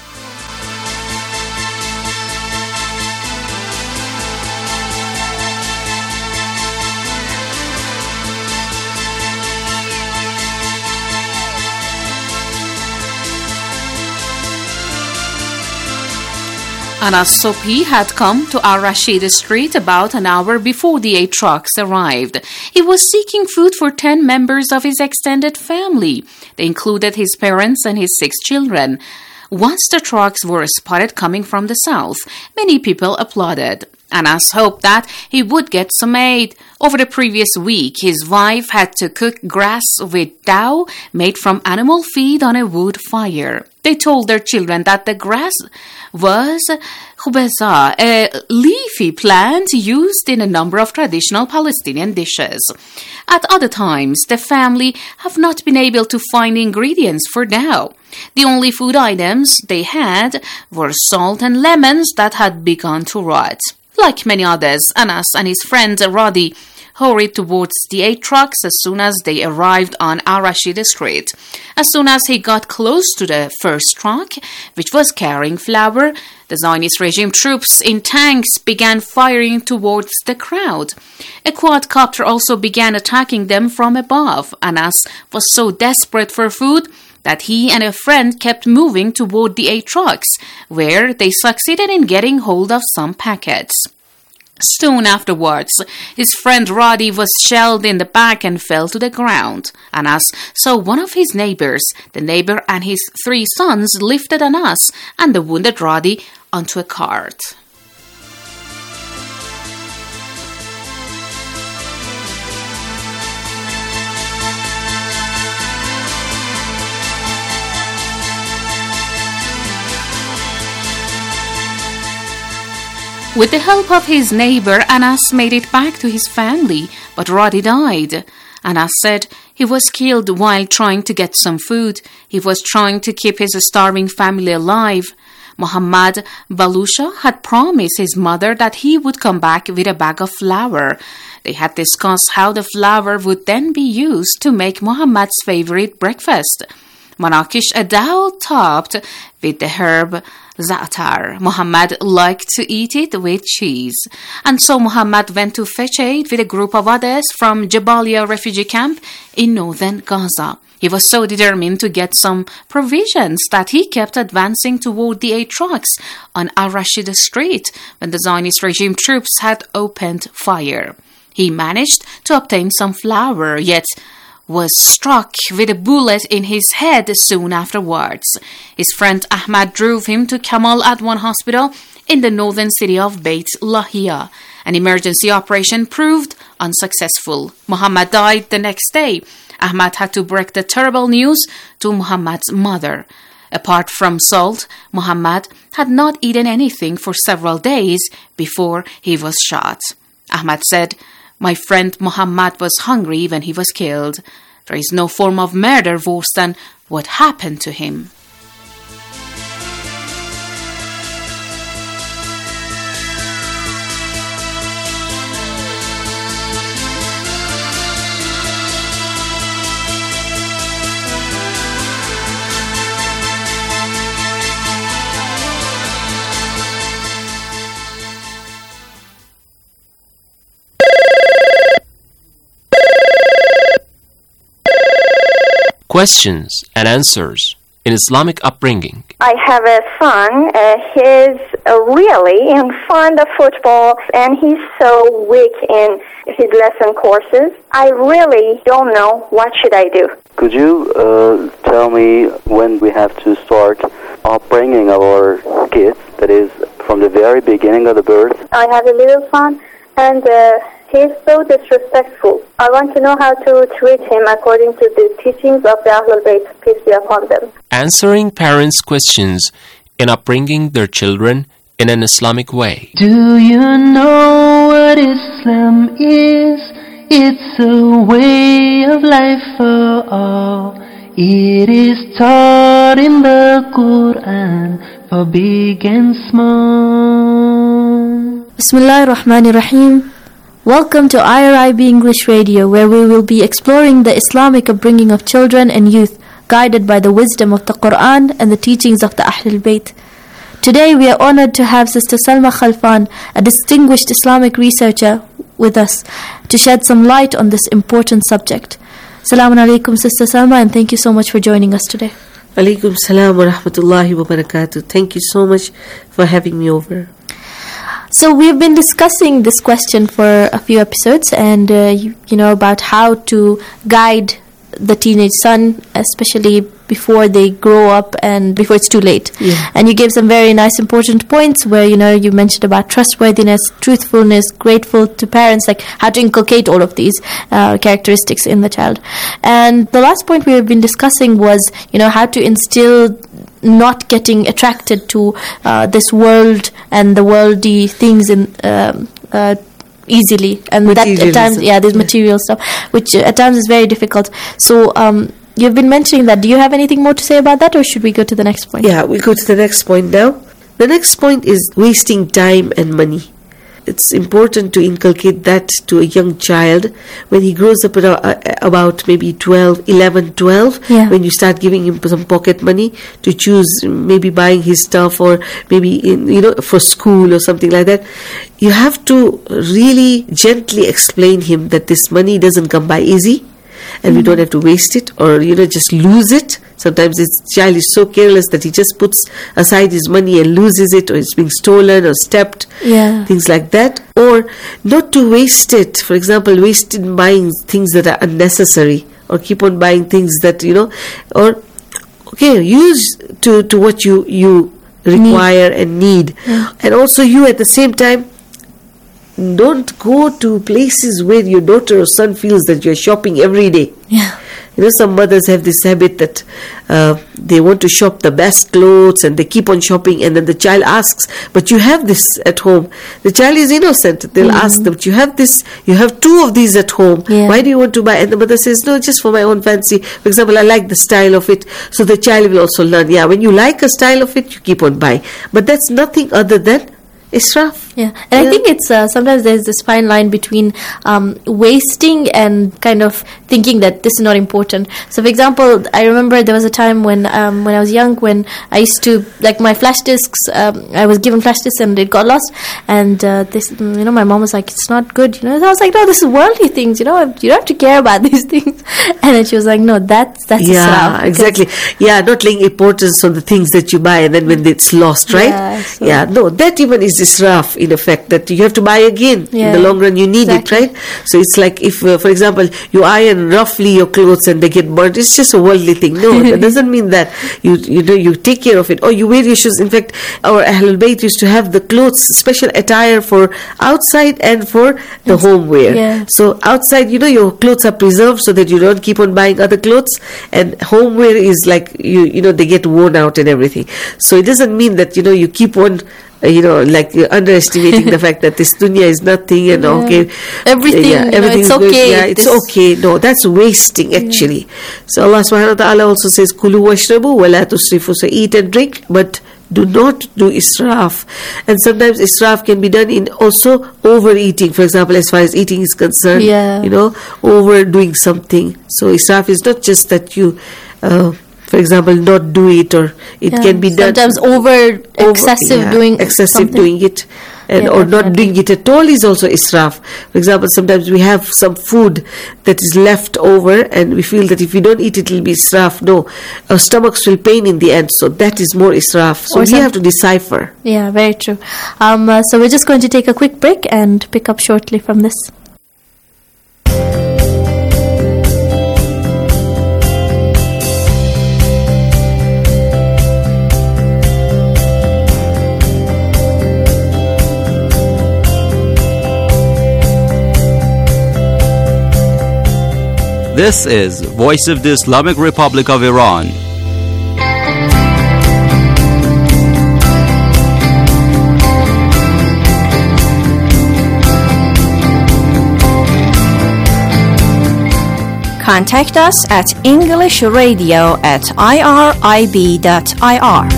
Anas Sobhi had come to Al-Rashid Street about an hour before the eight trucks arrived. He was seeking food for ten members of his extended family. They included his parents and his six children. Once the trucks were spotted coming from the south, many people applauded. Anas hoped that he would get some aid. Over the previous week, his wife had to cook grass with dough made from animal feed on a wood fire. They told their children that the grass was khubeza, a leafy plant used in a number of traditional Palestinian dishes. At other times, the family have not been able to find ingredients for dough. The only food items they had were salt and lemons that had begun to rot. Like many others, Anas and his friend Radi hurried towards the eight trucks as soon as they arrived on Al-Rashid Street. As soon as he got close to the first truck, which was carrying flour, the Zionist regime troops in tanks began firing towards the crowd. A quadcopter also began attacking them from above. Anas was so desperate for food that he and a friend kept moving toward the eight trucks, where they succeeded in getting hold of some packets. Soon afterwards, his friend Radi was shelled in the back and fell to the ground. Anas saw one of his neighbors. The neighbor and his three sons lifted Anas and the wounded Radi onto a cart. With the help of his neighbor, Anas made it back to his family, but Radi died. Anas said he was killed while trying to get some food. He was trying to keep his starving family alive. Muhammad Balusha had promised his mother that he would come back with a bag of flour. They had discussed how the flour would then be used to make Muhammad's favorite breakfast, manakish, a dough topped with the herb za'atar. Muhammad liked to eat it with cheese. And so Muhammad went to fetch aid with a group of others from Jabalia refugee camp in northern Gaza. He was so determined to get some provisions that he kept advancing toward the eight trucks on Al-Rashid Street when the Zionist regime troops had opened fire. He managed to obtain some flour, yet was struck with a bullet in his head soon afterwards. His friend Ahmad drove him to Kamal Adwan Hospital in the northern city of Beit Lahia. An emergency operation proved unsuccessful. Muhammad died the next day. Ahmad had to break the terrible news to Muhammad's mother. Apart from salt, Muhammad had not eaten anything for several days before he was shot. Ahmad said, "My friend Muhammad was hungry when he was killed. There is no form of murder worse than what happened to him." Questions and answers in Islamic upbringing. I have a son. Uh, he's uh, really fond of football, and he's so weak in his lesson courses. I really don't know what should I do. Could you uh, tell me when we have to start upbringing our kids, that is, from the very beginning of the birth? I have a little son, and uh, he's so disrespectful. I want to know how to treat him according to the teachings of the Ahlul Bayt, peace be upon them. Answering parents' questions in upbringing their children in an Islamic way. Do you know what Islam is? It's a way of life for all. It is taught in the Quran for big and small. Bismillah ar-Rahman ar-Rahim. Welcome to I R I B English Radio, where we will be exploring the Islamic upbringing of children and youth, guided by the wisdom of the Quran and the teachings of the Ahlul Bayt. Today we are honored to have Sister Salma Khalfan, a distinguished Islamic researcher, with us to shed some light on this important subject. Assalamu alaikum, Sister Salma, and thank you so much for joining us today. Alaikum salam wa rahmatullahi wa barakatuh. Thank you so much for having me over. So we've been discussing this question for a few episodes, and uh, you, you know about how to guide the teenage son, especially before they grow up and before it's too late. Yeah. And you gave some very nice important points where, you know, you mentioned about trustworthiness, truthfulness, grateful to parents, like how to inculcate all of these uh, characteristics in the child. And the last point we have been discussing was, you know, how to instill not getting attracted to uh, this world and the worldly things in um, uh, easily, and that at times, yeah, there's yeah. material stuff, which uh, at times is very difficult. So um, you've been mentioning that. Do you have anything more to say about that, or should we go to the next point? Yeah, we go to the next point now. The next point is wasting time and money. It's important to inculcate that to a young child when he grows up about maybe twelve, eleven, twelve, yeah. when you start giving him some pocket money to choose maybe buying his stuff, or maybe in, you know, for school or something like that. You have to really gently explain him that this money doesn't come by easy, and mm-hmm. we don't have to waste it, or, you know, just lose it. Sometimes this child is so careless that he just puts aside his money and loses it, or it's being stolen or stepped, yeah. things like that. Or not to waste it. For example, waste in buying things that are unnecessary, or keep on buying things that, you know, or, okay, use to, to what you, you require need. and need. Yeah. And also you at the same time, don't go to places where your daughter or son feels that you're shopping every day. Yeah. You know, some mothers have this habit that uh, they want to shop the best clothes, and they keep on shopping, and then the child asks, but you have this at home. The child is innocent. They'll mm-hmm. ask them, but you have this, you have two of these at home. Yeah. Why do you want to buy? And the mother says, no, just for my own fancy. For example, I like the style of it. So the child will also learn, yeah, when you like a style of it, you keep on buying. But that's nothing other than israf. Yeah, and yeah. I think it's uh, sometimes there's this fine line between um, wasting and kind of thinking that this is not important. So, for example, I remember there was a time when um, when I was young, when I used to, like, my flash discs, um, I was given flash discs and it got lost, and uh, this, you know, my mom was like, it's not good, you know. So I was like, no, this is worldly things, you know, you don't have to care about these things. And then she was like, no, that's that's yeah, exactly. Yeah, not laying importance on the things that you buy, and then when it's lost, right? Yeah, so yeah no, that even is israf in effect, that you have to buy again. Yeah, in the long run you need exactly. it, right? So it's like if uh, for example you iron roughly your clothes and they get burnt, it's just a worldly thing. No, that doesn't mean that. You you know, you take care of it, or you wear your shoes. In fact, our Ahlul Bayt used to have the clothes, special attire for outside and for the Yes. home wear. Yeah. So outside, you know, your clothes are preserved so that you don't keep on buying other clothes, and home wear is like, you you know, they get worn out and everything. So it doesn't mean that, you know, you keep on uh, you know, like you're underestimating the fact that this dunya is nothing, and yeah. okay, everything, yeah, you know, everything's it's okay. Good. Yeah, it's this okay. No, that's wasting actually. Yeah. So Allah subhanahu wa ta'ala also says, Kulu washrabu wa la tusrifu. So eat and drink, but do not do israf. And sometimes israf can be done in also overeating. For example, as far as eating is concerned, yeah. you know, overdoing something. So israf is not just that you uh, for example, not do it, or it yeah. can be done sometimes over, over excessive yeah, doing excessive something. doing it, and yeah, or definitely. not doing it at all is also israf. For example, sometimes we have some food that is left over, and we feel that if we don't eat it, it will be israf. No, our stomachs will pain in the end, so that is more israf. So or we some, have to decipher. Yeah, very true. Um, uh, so we're just going to take a quick break and pick up shortly from this. This is Voice of the Islamic Republic of Iran. Contact us at englishradio at irib dot ir.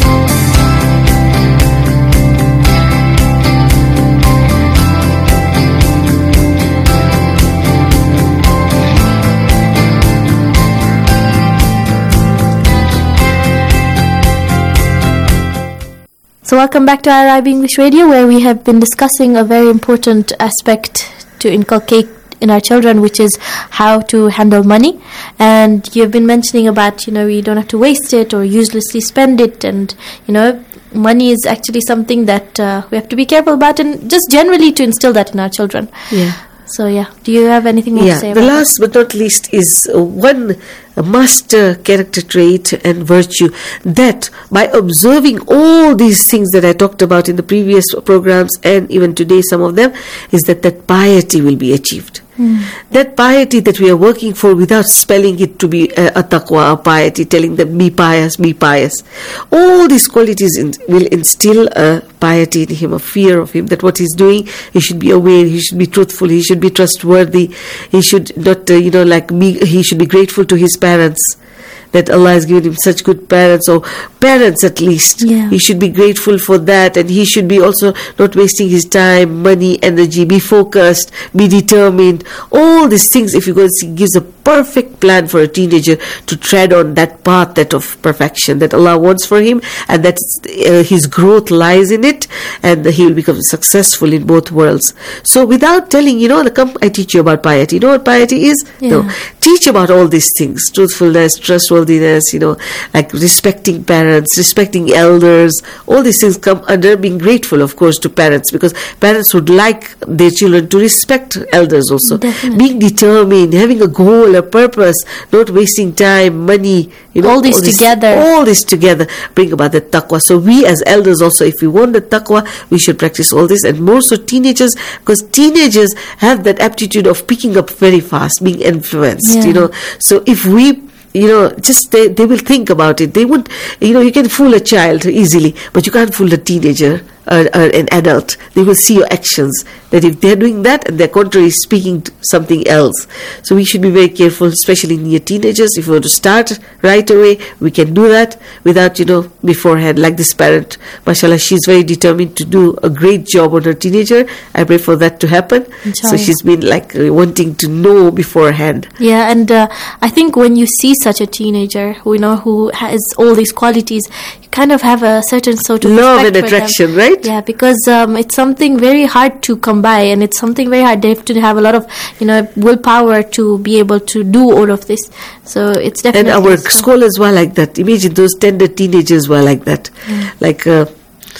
So welcome back to I R I B English Radio, where we have been discussing a very important aspect to inculcate in our children, which is how to handle money. And you've been mentioning about, you know, you don't have to waste it or uselessly spend it. And, you know, money is actually something that uh, we have to be careful about, and just generally to instill that in our children. Yeah. So, yeah. Do you have anything more yeah, to say about the that? last but not least is uh, one uh, master character trait and virtue that by observing all these things that I talked about in the previous programs and even today some of them, is that that piety will be achieved. Mm. That piety that we are working for without spelling it to be a, a taqwa, a piety, telling them be pious, be pious. All these qualities in, will instill a piety in him, a fear of him, that what he's doing, he should be aware, he should be truthful, he should be trustworthy, he should not, uh, you know, like me, he should be grateful to his parents, that Allah has given him such good parents, or parents at least. Yeah. He should be grateful for that, and he should be also not wasting his time, money, energy, be focused, be determined. All these things, if you go and see, gives a perfect plan for a teenager to tread on that path that of perfection that Allah wants for him, and that uh, his growth lies in it, and he will become successful in both worlds. So without telling, you know, come, I teach you about piety. You know what piety is? Yeah. No. Teach about all these things, truthfulness, trustworthiness, you know, like respecting parents, respecting elders. All these things come under being grateful, of course, to parents, because parents would like their children to respect elders also. Definitely. Being determined, having a goal, a purpose, not wasting time, money, you know, all this together. All this together bring about the taqwa. So we as elders also, if we want the taqwa, we should practice all this, and more so teenagers, because teenagers have that aptitude of picking up very fast, being influenced, Yeah. you know. So if we, you know, just they, they will think about it. They won't, you know, you can fool a child easily, but you can't fool a teenager or, or an adult. They will see your actions, that if they're doing that and they're contrary speaking to something else. So we should be very careful, especially near teenagers. If we want to start right away, we can do that without, you know, beforehand. Like this parent, mashallah, she's very determined to do a great job on her teenager. I pray for that to happen. Inshallah. So she's been like uh, wanting to know beforehand. Yeah, and uh, I think when you see such a teenager who, you know, who has all these qualities, you kind of have a certain sort of love respect and for them. attraction, right? Yeah, because um, it's something very hard to come by, and it's something very hard. They have to have a lot of, you know, willpower to be able to do all of this. So it's definitely. And our so. scholars were like that. Imagine those tender teenagers were like that. Yeah. Like a uh,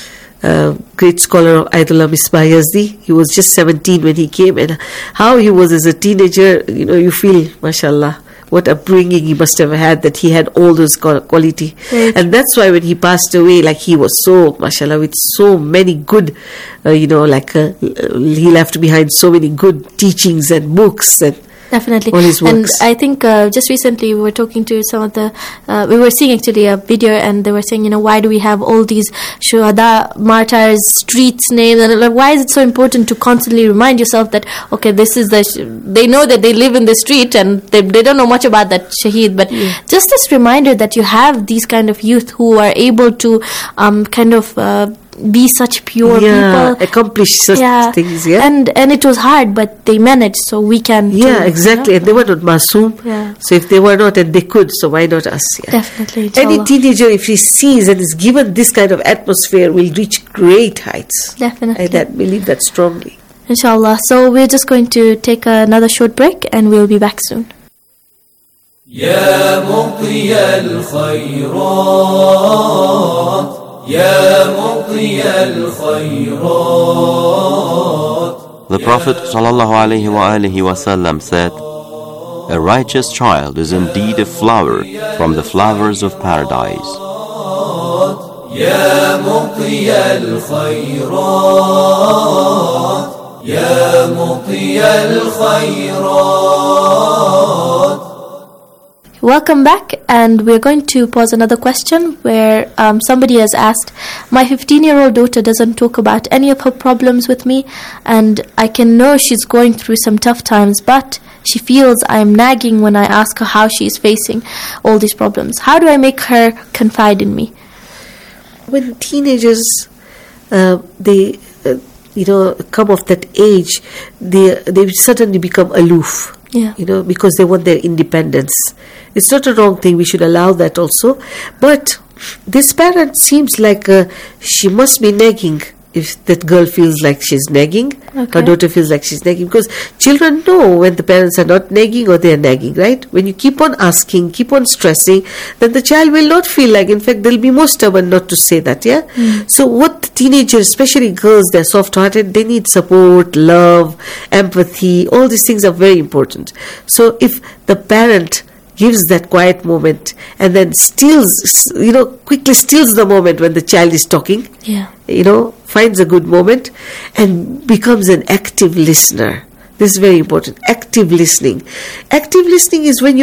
uh, great scholar of Ayatollah Misbah Yazdi. He was just seventeen when he came, and how he was as a teenager, you know, you feel, mashallah, what upbringing he must have had, that he had all those quality. Right. And that's why when he passed away, like he was so, mashallah, with so many good, uh, you know, like uh, he left behind so many good teachings and books and Definitely. all his And works. I think uh, just recently we were talking to some of the, uh, we were seeing actually a video, and they were saying, you know, why do we have all these shuhada, martyrs, streets names, and like, why is it so important to constantly remind yourself that, okay, this is the, sh- they know that they live in the street and they, they don't know much about that shaheed, but Yeah. just this reminder that you have these kind of youth who are able to um, kind of uh, be such pure yeah, people. accomplish such Yeah. things, yeah. And and it was hard, but they managed, so we can too, Yeah, you exactly. know? And they were not masoom. Yeah. So if they were not, and they could, so why not us? Yeah. Definitely. Any inshallah. teenager, if he sees and is given this kind of atmosphere, will reach great heights. Definitely. I that, believe that strongly. Inshallah. So we're just going to take another short break, and we'll be back soon. يا مطي الخيرات يا مطي الخيرات. The Prophet ﷺ said, "A righteous child is indeed a flower from the flowers of paradise." يا مطي الخيرات يا مطي الخيرات. Welcome back, and we're going to pose another question where um, somebody has asked, my fifteen-year-old daughter doesn't talk about any of her problems with me, and I can know she's going through some tough times, but she feels I'm nagging when I ask her how she's facing all these problems. How do I make her confide in me? When teenagers, uh, they, uh, you know, come of that age, they they suddenly become aloof. Yeah. You know, because they want their independence. It's not a wrong thing. We should allow that also. But this parent seems like uh, she must be nagging. If that girl feels like she's nagging, Okay. her daughter feels like she's nagging, because children know when the parents are not nagging or they are nagging, right? When you keep on asking, keep on stressing, then the child will not feel like, in fact, they'll be more stubborn not to say that, yeah? Mm. So what the teenagers, especially girls, they're soft-hearted, they need support, love, empathy, all these things are very important. So if the parent gives that quiet moment and then steals, you know, quickly steals the moment when the child is talking, Yeah. you know, finds a good moment and becomes an active listener. This is very important. Active listening. Active listening is when you